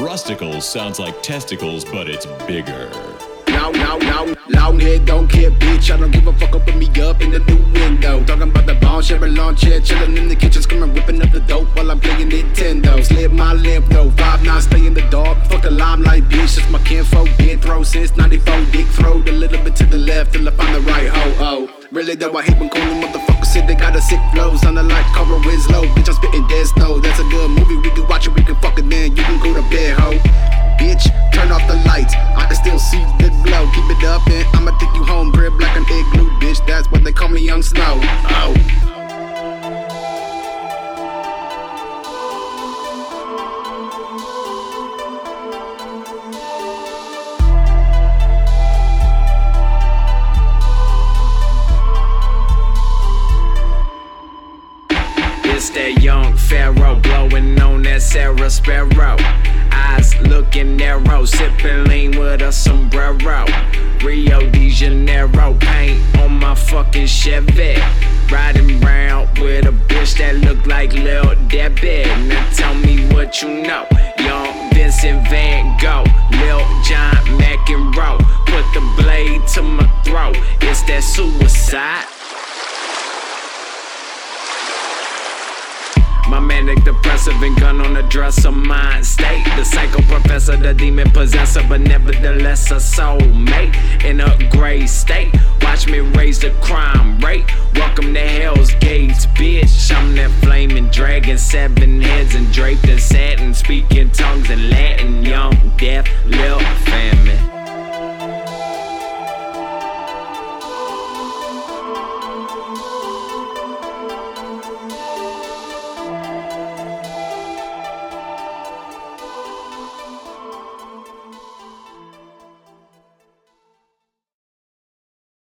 Rusticles sounds like testicles, but it's bigger. Long head, don't care, bitch. I don't give a fuck, open me up in the new window. Talking about the bone, sharing lawn chair, chilling in the kitchen, screaming, whipping up the dope while I'm playing Nintendo. Slip my lip though, 5'9", stay in the dark. Fuck the limelight, bitch. It's my kinfolk, dead throw since 94. Dick throwed a little bit to the left till I find the right hoe. Oh, really though, I hate when corny motherfuckers say they got a sick flow, sounding like Cobra Winslow. Bitch, I'm spitting dead snow. That's a good movie, we can watch it, we can fuck it, then you can go to bed, hoe. Bitch, turn off the lights, I can still see the glow. Keep it up and I'ma take you home, crib like an igloo, bitch. That's what they call me, Young Snow. Oh. It's that young pharaoh blowing on that Sarah Sparrow. Eyes looking narrow, sipping lean with a sombrero. Rio de Janeiro, paint on my fucking Chevy. Riding round with a bitch that look like Lil Debbie. Now tell me what you know. Young Vincent Van Gogh, Lil John McEnroe. Put the blade to my throat. It's that suicide. My manic depressive and gun on the dresser, mind state. The psycho professor, the demon possessor, but nevertheless a soulmate in a gray state. Watch me raise the crime rate. Welcome to Hell's Gates, bitch. I'm that flaming dragon, 7 heads and draped in satin, speaking tongues in Latin. Young, deaf, Lil Famine.